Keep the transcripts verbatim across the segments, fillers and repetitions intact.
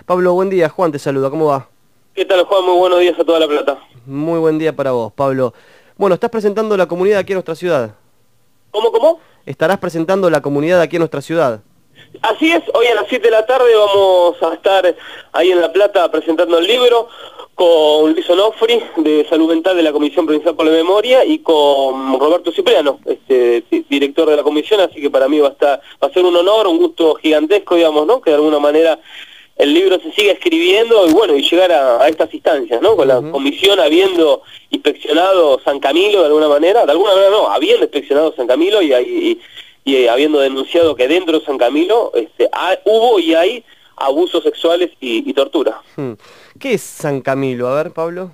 Pablo, buen día. Juan te saluda, ¿cómo va? ¿Qué tal, Juan? Muy buenos días a toda La Plata. Muy buen día para vos, Pablo. Bueno, estás presentando la comunidad aquí en nuestra ciudad. ¿Cómo, cómo? Estarás presentando la comunidad aquí en nuestra ciudad. Así es, hoy a las siete de la tarde vamos a estar ahí en La Plata presentando el libro con Luis Onofri, de Salud Mental de la Comisión Provincial por la Memoria, y con Roberto Cipriano, este, director de la comisión, así que para mí va a estar, va a ser un honor, un gusto gigantesco, digamos, ¿no? Que de alguna manera el libro se siga escribiendo y bueno, y llegar a, a estas instancias, ¿no? Con la Uh-huh. comisión habiendo inspeccionado San Camilo de alguna manera, de alguna manera no, habiendo inspeccionado San Camilo y, y, y, y habiendo denunciado que dentro de San Camilo este, hay, hubo y hay abusos sexuales y, y tortura. Hmm. ¿Qué es San Camilo? A ver, Pablo.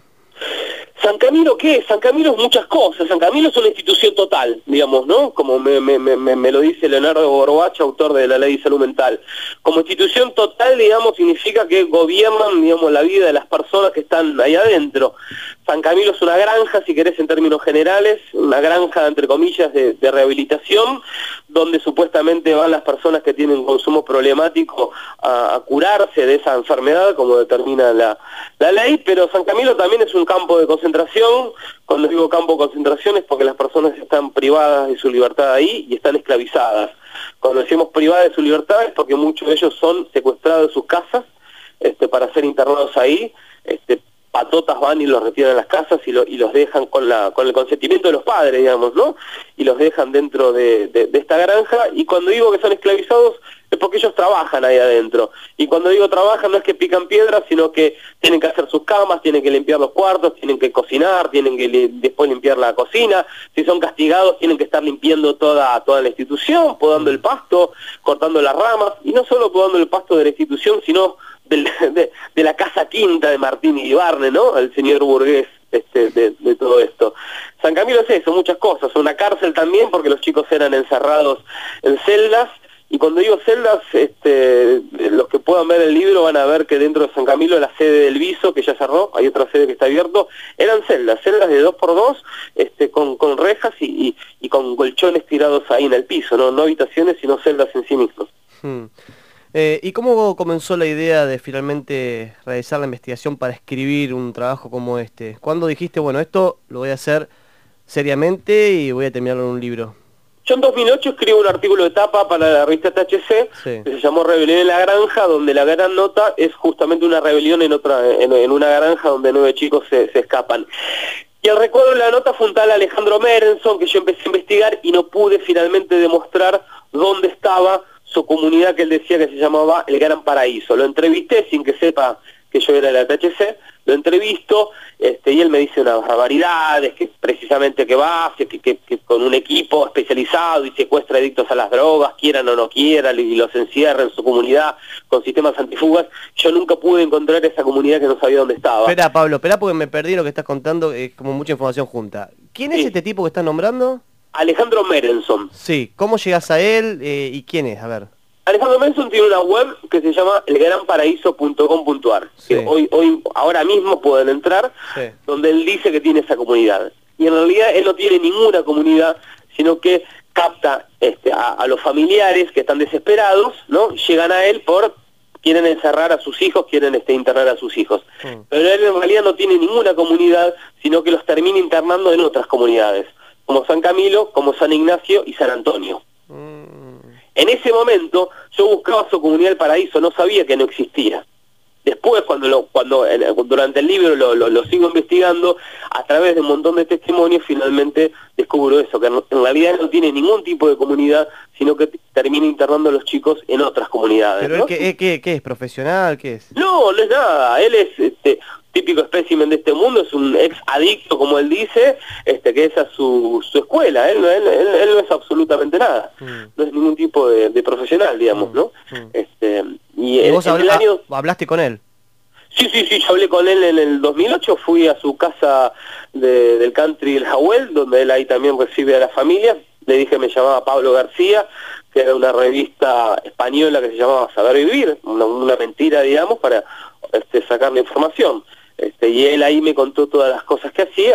San Camilo, ¿qué es? San Camilo es muchas cosas. San Camilo es una institución total, digamos, ¿no? Como me, me, me, me lo dice Leonardo Gorbach, autor de la Ley de Salud Mental. Como institución total, digamos, significa que gobiernan, digamos, la vida de las personas que están ahí adentro. San Camilo es una granja, si querés en términos generales, una granja, entre comillas, de, de rehabilitación, donde supuestamente van las personas que tienen consumo problemático a, a curarse de esa enfermedad, como determina la, la ley, pero San Camilo también es un campo de concentración. Cuando digo campo de concentración es porque las personas están privadas de su libertad ahí y están esclavizadas. Cuando decimos privadas de su libertad es porque muchos de ellos son secuestrados de sus casas este, para ser internados ahí. Este, patotas van y los retiran a las casas y, lo, y los dejan con la con el consentimiento de los padres, digamos, ¿no? Y los dejan dentro de, de, de esta granja, y cuando digo que son esclavizados es porque ellos trabajan ahí adentro. Y cuando digo trabajan no es que pican piedras, sino que tienen que hacer sus camas, tienen que limpiar los cuartos, tienen que cocinar, tienen que li después limpiar la cocina. Si son castigados tienen que estar limpiando toda, toda la institución, podando el pasto, cortando las ramas, y no solo podando el pasto de la institución, sino de, de, de la casa quinta de Martín y Barne, ¿no? El señor burgués este, de, de todo esto. San Camilo es eso, muchas cosas. Una cárcel también, porque los chicos eran encerrados en celdas. Y cuando digo celdas, este, los que puedan ver el libro van a ver que dentro de San Camilo, la sede del Viso, que ya cerró, hay otra sede que está abierto, eran celdas, celdas de dos por dos, este, con, con rejas y, y, y con colchones tirados ahí en el piso, no, no habitaciones, sino celdas en sí mismos. Hmm. Eh, ¿Y cómo comenzó la idea de finalmente realizar la investigación para escribir un trabajo como este? ¿Cuándo dijiste, bueno, esto lo voy a hacer seriamente y voy a terminarlo en un libro? Yo en dos mil ocho escribo un artículo de tapa para la revista T H C, sí, que se llamó Rebelión en la Granja, donde la gran nota es justamente una rebelión en otra en, en una granja donde nueve chicos se, se escapan. Y el recuerdo de la nota fue un tal Alejandro Merenson, que yo empecé a investigar y no pude finalmente demostrar dónde estaba su comunidad, que él decía que se llamaba El Gran Paraíso. Lo entrevisté sin que sepa que yo era de la T H C, lo entrevisto, este, y él me dice unas barbaridades, que precisamente que va, que, que, que con un equipo especializado y secuestra adictos a las drogas, quieran o no quieran, y los encierra en su comunidad con sistemas antifugas. Yo nunca pude encontrar esa comunidad que no sabía dónde estaba. Espera, Pablo, espera porque me perdí lo que estás contando, es como mucha información junta. ¿Quién es sí. este tipo que estás nombrando? Alejandro Merenson. Sí, ¿cómo llegas a él eh, y quién es? A ver. Alejandro Merenson tiene una web que se llama el gran paraíso punto com punto a r, sí. que hoy, hoy, ahora mismo pueden entrar, sí. donde él dice que tiene esa comunidad. Y en realidad él no tiene ninguna comunidad, sino que capta este, a, a los familiares que están desesperados, ¿no? Llegan a él por, quieren encerrar a sus hijos, quieren este, internar a sus hijos. Mm. Pero él en realidad no tiene ninguna comunidad, sino que los termina internando en otras comunidades, como San Camilo, como San Ignacio y San Antonio. Mm. En ese momento yo buscaba su comunidad del paraíso, no sabía que no existía. Después, cuando lo, cuando durante el libro lo, lo, lo sigo investigando, a través de un montón de testimonios, finalmente descubro eso, que en realidad no tiene ningún tipo de comunidad, sino que termina internando a los chicos en otras comunidades. ¿Pero ¿no? él qué, qué, qué es? ¿Profesional? ¿Qué es? No, no es nada. Él es este, típico espécimen de este mundo, es un ex adicto, como él dice, este, que esa es su, su escuela. Él, él, él, él no es absolutamente nada. Mm. No es ningún tipo de, de profesional, digamos, mm. ¿no? Mm. Este, y ¿Y en, vos en habla, el año... hablaste con él? Sí, sí, sí, yo hablé con él en el dos mil ocho, fui a su casa de, del country El Jawel, donde él ahí también recibe a la familia. Le dije que me llamaba Pablo García, que era una revista española que se llamaba Saber Vivir, una, una mentira, digamos, para este, sacar la información. Este, y él ahí me contó todas las cosas que hacía,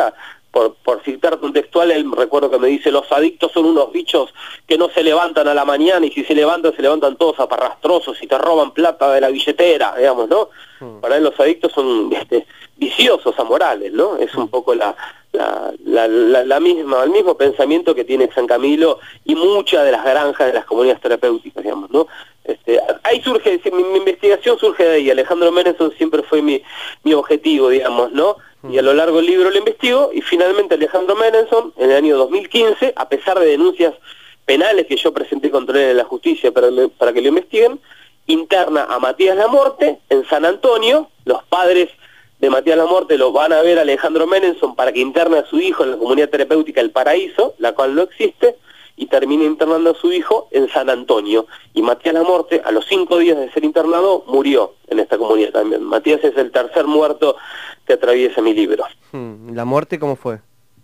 por, por citar un textual, él recuerdo que me dice, los adictos son unos bichos que no se levantan a la mañana, y si se levantan, se levantan todos aparrastrosos y te roban plata de la billetera, digamos, ¿no? Mm. Para él los adictos son este, viciosos, amorales, ¿no? Es un poco la... La, la, la, la misma, el mismo pensamiento que tiene San Camilo y muchas de las granjas de las comunidades terapéuticas, digamos, ¿no? Este, ahí surge, mi, mi investigación surge de ahí. Alejandro Merenson siempre fue mi, mi objetivo, digamos, ¿no? Y a lo largo del libro lo investigo, y finalmente Alejandro Merenson, en el año dos mil quince, a pesar de denuncias penales que yo presenté contra él en la justicia para, para que lo investiguen, interna a Matías Lamorte en San Antonio. Los padres de Matías Lamorte lo van a ver a Alejandro Merenson para que interne a su hijo en la comunidad terapéutica El Paraíso, la cual no existe, y termina internando a su hijo en San Antonio. Y Matías Lamorte, a los cinco días de ser internado, murió en esta comunidad también. Matías es el tercer muerto que atraviesa mi libro. ¿La muerte cómo fue?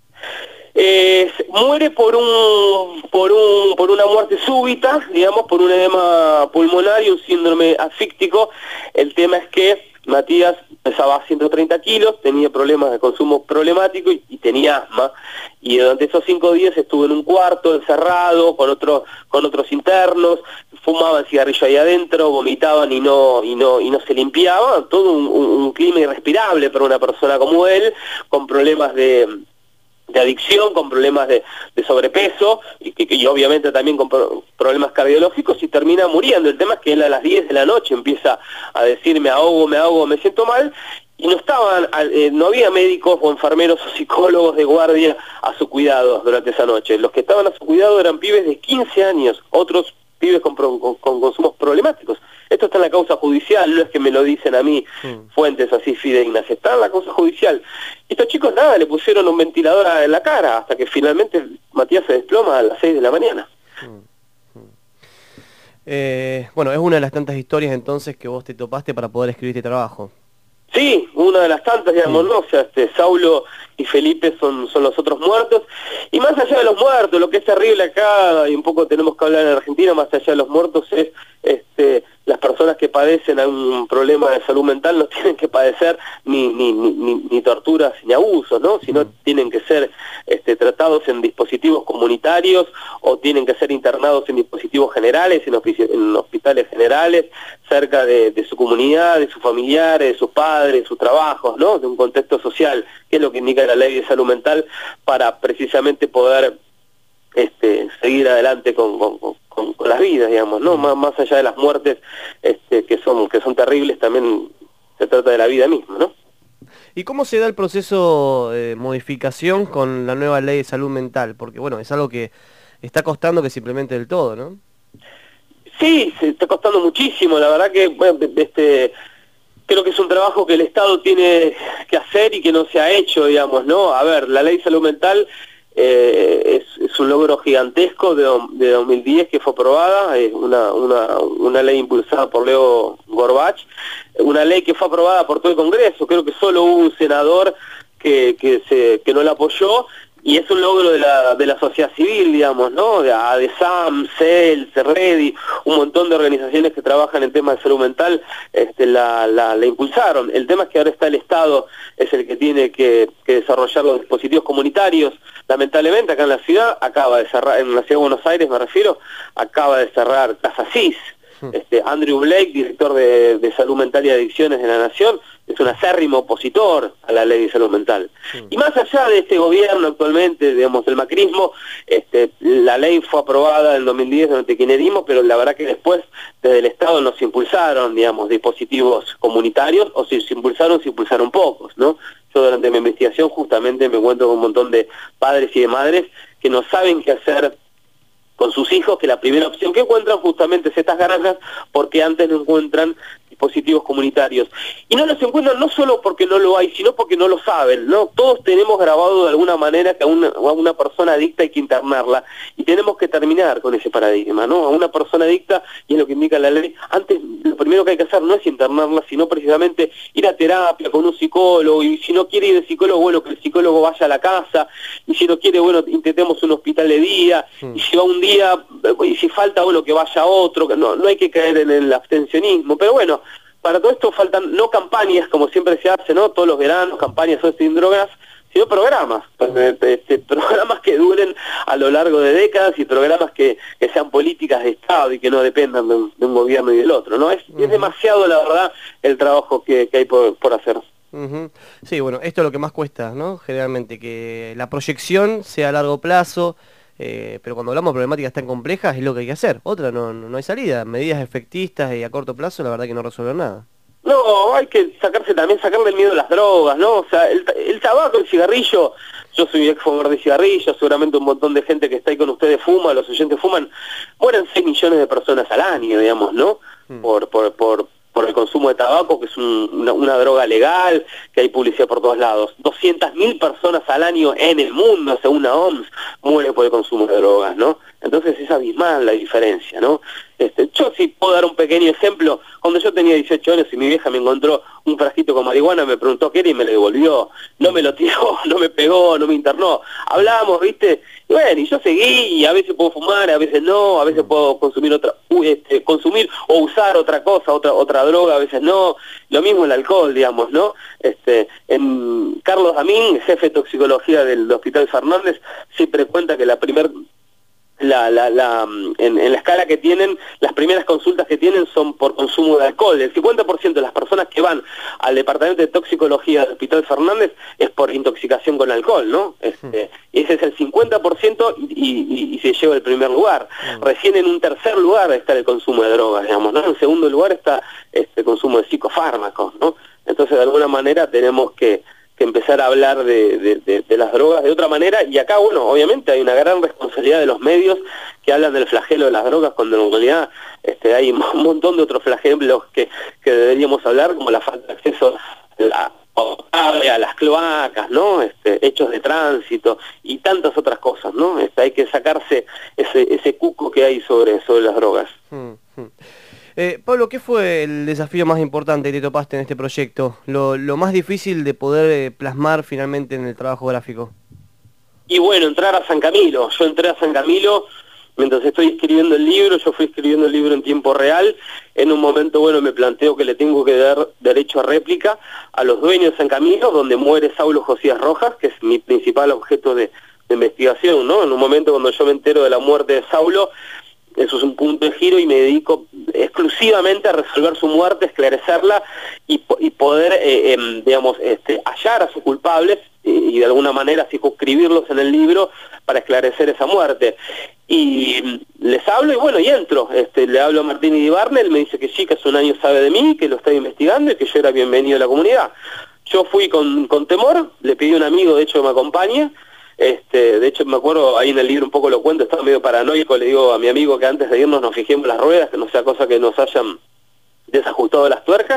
Eh, muere por un por un por una muerte súbita, digamos, por un edema pulmonar y un síndrome asfíctico. El tema es que Matías pesaba ciento treinta kilos, tenía problemas de consumo problemático y, y tenía asma, y durante esos cinco días estuvo en un cuarto encerrado con otros con otros internos, fumaban cigarrillo ahí adentro, vomitaban y no y no y no se limpiaban, todo un, un, un clima irrespirable para una persona como él, con problemas de de adicción, con problemas de, de sobrepeso y, que, y obviamente también con pro, problemas cardiológicos, y termina muriendo. El tema es que él a las diez de la noche empieza a decir me ahogo, me ahogo, me siento mal, y no estaban, eh, no había médicos o enfermeros o psicólogos de guardia a su cuidado durante esa noche. Los que estaban a su cuidado eran pibes de quince años, otros pibes con, con, con consumos problemáticos. Esto está en la causa judicial, no es que me lo dicen a mí mm. fuentes así fidedignas, está en la causa judicial. Estos chicos nada, le pusieron un ventilador en la cara hasta que finalmente Matías se desploma a las seis de la mañana. Mm. Mm. Eh, bueno, es una de las tantas historias entonces que vos te topaste para poder escribir este trabajo. Sí, una de las tantas, digamos, ¿no? O sea, este, Saulo y Felipe son, son los otros muertos. Y más allá de los muertos, lo que es terrible acá, y un poco tenemos que hablar en Argentina, más allá de los muertos, es este, las personas que padecen un problema de salud mental no tienen que padecer ni, ni, ni, ni torturas ni abusos, ¿no? Sino tienen que ser este, tratados en dispositivos comunitarios, o tienen que ser internados en dispositivos generales, en, en hospitales generales, cerca de, de su comunidad, de sus familiares, de sus padres, de sus trabajos, ¿no? De un contexto social, que es lo que indica la ley de salud mental, para precisamente poder este, seguir adelante con, con, con, con las vidas, digamos, ¿no? Más, más allá de las muertes este, que son que son terribles, también se trata de la vida misma, ¿no? ¿Y cómo se da el proceso de modificación con la nueva ley de salud mental? Porque, bueno, es algo que está costando que se implemente del todo, ¿no? Sí, se está costando muchísimo, la verdad que, bueno, este... creo que es un trabajo que el Estado tiene que hacer y que no se ha hecho, digamos, ¿no? A ver, la ley de salud mental eh, es, es un logro gigantesco de, de dos mil diez que fue aprobada, es una, una, una ley impulsada por Leo Gorbach, una ley que fue aprobada por todo el Congreso. Creo que solo hubo un senador que, que, se, que no la apoyó, y es un logro de la, de la sociedad civil, digamos, ¿no? De ADESAM, CEL, CERREDI, un montón de organizaciones que trabajan en temas de salud mental, este, la, la, la impulsaron. El tema es que ahora está el Estado, es el que tiene que, que desarrollar los dispositivos comunitarios. Lamentablemente acá en la ciudad, acaba de cerrar, en la ciudad de Buenos Aires me refiero, acaba de cerrar Casa CIS. Este, Andrew Blake, director de, de Salud Mental y Adicciones de la Nación, es un acérrimo opositor a la ley de salud mental. Sí. Y más allá de este gobierno actualmente, digamos, el macrismo, este, la ley fue aprobada en dos mil diez durante el kirchnerismo, pero la verdad que después desde el Estado no se impulsaron, digamos, dispositivos comunitarios, o si se impulsaron, se impulsaron pocos, ¿no? Yo durante mi investigación justamente me encuentro con un montón de padres y de madres que no saben qué hacer con sus hijos, que la primera opción que encuentran justamente es estas granjas, porque antes no encuentran dispositivos comunitarios. Y no los encuentran no solo porque no lo hay, sino porque no lo saben, ¿no? Todos tenemos grabado de alguna manera que a una, a una persona adicta hay que internarla, y tenemos que terminar con ese paradigma, ¿no? A una persona adicta, y es lo que indica la ley, antes lo primero que hay que hacer no es internarla, sino precisamente ir a terapia con un psicólogo, y si no quiere ir de psicólogo, bueno, que el psicólogo vaya a la casa, y si no quiere, bueno, intentemos un hospital de día, mm. y si va un día, y si falta, bueno, que vaya otro, que no, no hay que caer en el abstencionismo, pero bueno, para todo esto faltan no campañas, como siempre se hace, ¿no? Todos los veranos, campañas sobre sin drogas, sino programas, este, programas que duren a lo largo de décadas y programas que, que sean políticas de Estado y que no dependan de un, de un gobierno y del otro, ¿no? Es, uh-huh. es demasiado, la verdad, el trabajo que, que hay por, por hacer. Uh-huh. Sí, bueno, esto es lo que más cuesta, ¿no? Generalmente, que la proyección sea a largo plazo, eh, pero cuando hablamos de problemáticas tan complejas es lo que hay que hacer. Otra, no, no hay salida. Medidas efectistas y a corto plazo, la verdad que no resuelven nada. No, hay que sacarse también, sacarle el miedo a las drogas, ¿no? O sea, el, el tabaco, el cigarrillo, yo soy ex fumador de cigarrillos, seguramente un montón de gente que está ahí con ustedes fuma, los oyentes fuman, mueren seis millones de personas al año, digamos, ¿no? Mm. Por, por, por, por el consumo de tabaco, que es un, una, una droga legal, que hay publicidad por todos lados. doscientas mil personas al año en el mundo, según la O M S, mueren por el consumo de drogas, ¿no? Entonces es abismal la diferencia, ¿no? Este, yo sí puedo dar un pequeño ejemplo. Cuando yo tenía dieciocho años y mi vieja me encontró un frasquito con marihuana, me preguntó qué era y me lo devolvió. No me lo tiró, no me pegó, no me internó. Hablamos, ¿viste? Y bueno, y yo seguí, y a veces puedo fumar, a veces no, a veces puedo consumir otra, este, consumir o usar otra cosa, otra otra droga, a veces no. Lo mismo el alcohol, digamos, ¿no? Este, en Carlos Damín, jefe de toxicología del Hospital Fernández, siempre cuenta que la primer La, la, la, en, en la escala que tienen, las primeras consultas que tienen son por consumo de alcohol. El cincuenta por ciento de las personas que van al departamento de toxicología del Hospital Fernández es por intoxicación con alcohol, ¿no? Este, ese es el cincuenta por ciento y, y, y se lleva el primer lugar. Recién en un tercer lugar está el consumo de drogas, digamos, ¿no? En segundo lugar está este consumo de psicofármacos, ¿no? Entonces, de alguna manera tenemos que que empezar a hablar de, de, de, de las drogas de otra manera, y acá, bueno, obviamente hay una gran responsabilidad de los medios que hablan del flagelo de las drogas, cuando en realidad este, hay un montón de otros flagelos que, que deberíamos hablar, como la falta de acceso a, la, a las cloacas, ¿no? Este, hechos de tránsito y tantas otras cosas, ¿no? Este, hay que sacarse ese, ese cuco que hay sobre, sobre las drogas. Hmm, hmm. Eh, Pablo, ¿qué fue el desafío más importante que te topaste en este proyecto? Lo, lo más difícil de poder eh, plasmar finalmente en el trabajo gráfico. Y bueno, entrar a San Camilo. Yo entré a San Camilo mientras estoy escribiendo el libro, yo fui escribiendo el libro en tiempo real. En un momento, bueno, me planteo que le tengo que dar derecho a réplica a los dueños de San Camilo, donde muere Saulo Josías Rojas, que es mi principal objeto de, de investigación, ¿no? En un momento cuando yo me entero de la muerte de Saulo, eso es un punto de giro y me dedico exclusivamente a resolver su muerte, esclarecerla y, y poder, eh, eh, digamos, este, hallar a sus culpables y, y de alguna manera circunscribirlos en el libro para esclarecer esa muerte. Y les hablo y bueno, y entro. Este, le hablo a Martín Iribarne, él me dice que sí, que hace un año sabe de mí, que lo está investigando y que yo era bienvenido a la comunidad. Yo fui con, con temor, le pedí a un amigo, de hecho, que me acompañe. Este, de hecho me acuerdo, ahí en el libro un poco lo cuento, estaba medio paranoico, le digo a mi amigo que antes de irnos nos fijemos las ruedas, que no sea cosa que nos hayan desajustado las tuercas,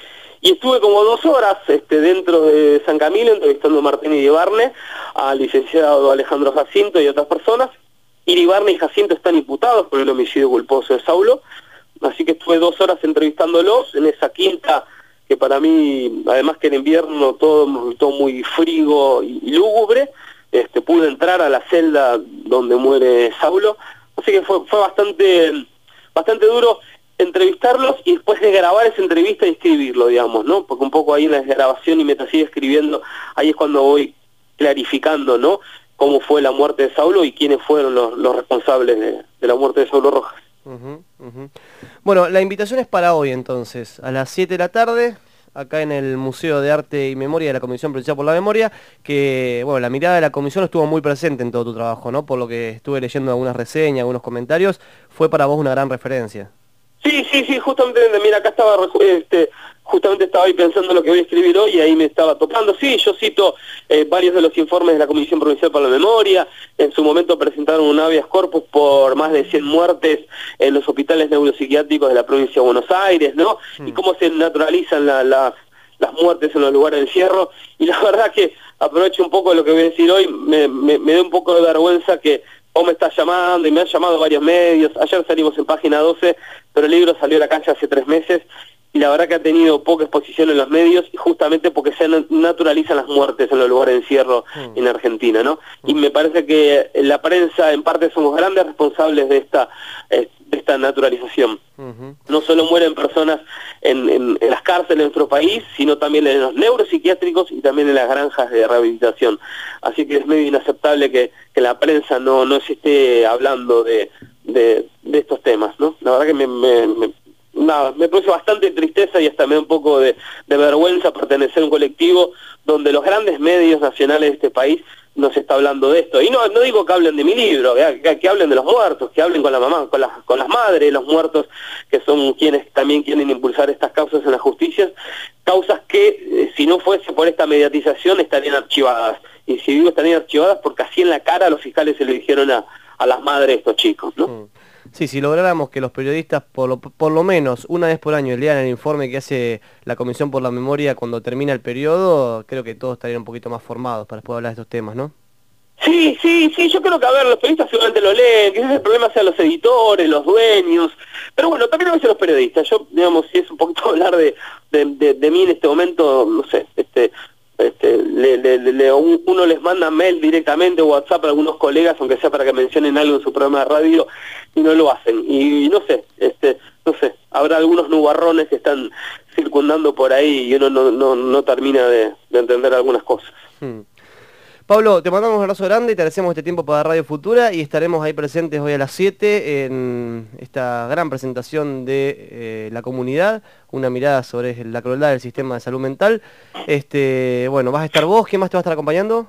y estuve como dos horas este, dentro de San Camilo entrevistando a Martín Iribarne, al licenciado Alejandro Jacinto y otras personas. Iribarne y Jacinto están imputados por el homicidio culposo de Saulo, así que estuve dos horas entrevistándolos en esa quinta que para mí, además que en invierno todo me resultó muy frío y lúgubre. Este, pude entrar a la celda donde muere Saulo, así que fue, fue bastante, bastante duro entrevistarlos y después de grabar esa entrevista y escribirlo, digamos, ¿no? Porque un poco ahí en la grabación y mientras sigue escribiendo, ahí es cuando voy clarificando, ¿no? Cómo fue la muerte de Saulo y quiénes fueron los, los responsables de, de la muerte de Saulo Rojas. Uh-huh, uh-huh. Bueno, la invitación es para hoy entonces, a las siete de la tarde, acá en el Museo de Arte y Memoria de la Comisión Provincial por la Memoria, que, bueno, la mirada de la comisión estuvo muy presente en todo tu trabajo, ¿no? Por lo que estuve leyendo algunas reseñas, algunos comentarios, fue para vos una gran referencia. Sí, sí, sí, justamente, mira, acá estaba, este, justamente estaba ahí pensando lo que voy a escribir hoy y ahí me estaba topando. Sí, yo cito eh, varios de los informes de la Comisión Provincial para la Memoria. En su momento presentaron un habeas corpus por más de cien muertes en los hospitales neuropsiquiátricos de la provincia de Buenos Aires, ¿no? Mm. Y cómo se naturalizan la, la, las muertes en los lugares de encierro. Y la verdad que aprovecho un poco de lo que voy a decir hoy, me, me, me da un poco de vergüenza que vos me estás llamando y me han llamado varios medios. Ayer salimos en Página doce, pero el libro salió a la calle hace tres meses y la verdad que ha tenido poca exposición en los medios, justamente porque se naturalizan las muertes en los lugares de encierro mm. en Argentina, ¿no? Mm. Y me parece que la prensa en parte somos grandes responsables de esta, eh, de esta naturalización. Uh-huh. No solo mueren personas en, en, en las cárceles de nuestro país, sino también en los neuropsiquiátricos y también en las granjas de rehabilitación. Así que es medio inaceptable que, que la prensa no, no se esté hablando de, de, de estos temas, ¿no? La verdad que me, me, me, nada, me produce bastante tristeza y hasta me da un poco de, de vergüenza pertenecer a un colectivo donde los grandes medios nacionales de este país no se está hablando de esto. Y no no digo que hablen de mi libro, que, que hablen de los muertos, que hablen con la mamá, con las, con las madres, los muertos, que son quienes también quieren impulsar estas causas en la justicia, causas que, eh, si no fuese por esta mediatización, estarían archivadas. Y si digo estarían archivadas, porque así en la cara a los fiscales se le dijeron a, a las madres de estos chicos, ¿no? Mm. Sí, si lográramos que los periodistas, por lo, por lo menos una vez por año, lean el informe que hace la Comisión por la Memoria cuando termina el periodo, creo que todos estarían un poquito más formados para después hablar de estos temas, ¿no? Sí, sí, sí, yo creo que, a ver, los periodistas seguramente lo leen, quizás el problema sea los editores, los dueños, pero bueno, también a veces los periodistas. Yo, digamos, si es un poquito hablar de, de, de, de mí en este momento, no sé, este... Este, le, le, le, uno les manda mail directamente o WhatsApp a algunos colegas, aunque sea para que mencionen algo en su programa de radio, y no lo hacen. Y, y no sé, este, no sé, habrá algunos nubarrones que están circundando por ahí y uno no, no, no termina de, de entender algunas cosas. Hmm. Pablo, te mandamos un abrazo grande y te agradecemos este tiempo para Radio Futura y estaremos ahí presentes hoy a las siete en esta gran presentación de eh, la comunidad, una mirada sobre la crueldad del sistema de salud mental. Este, bueno, ¿vas a estar vos? ¿Quién más te va a estar acompañando?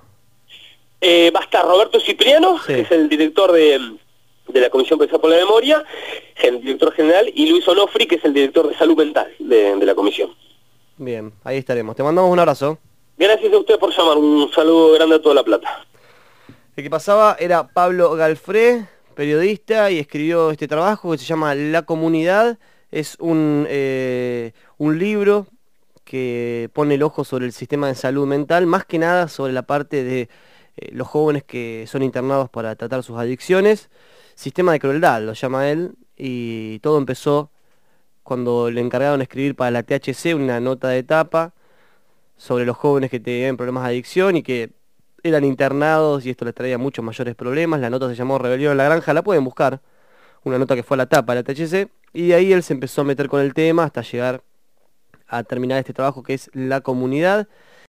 Eh, va a estar Roberto Cipriano, sí, que es el director de, de la Comisión Pesada por la Memoria, el director general, y Luis Onofri, que es el director de salud mental de, de la comisión. Bien, ahí estaremos. Te mandamos un abrazo. Gracias a usted por llamar, un saludo grande a toda La Plata. El que pasaba era Pablo Galfré, periodista, y escribió este trabajo que se llama La Comunidad. Es un, eh, un libro que pone el ojo sobre el sistema de salud mental, más que nada sobre la parte de eh, los jóvenes que son internados para tratar sus adicciones. Sistema de crueldad, lo llama él, y todo empezó cuando le encargaron escribir para la T H C una nota de tapa sobre los jóvenes que tenían problemas de adicción y que eran internados y esto les traía muchos mayores problemas. La nota se llamó Rebelión en la Granja, la pueden buscar, una nota que fue a la tapa de la T H C, y de ahí él se empezó a meter con el tema hasta llegar a terminar este trabajo que es La Comunidad.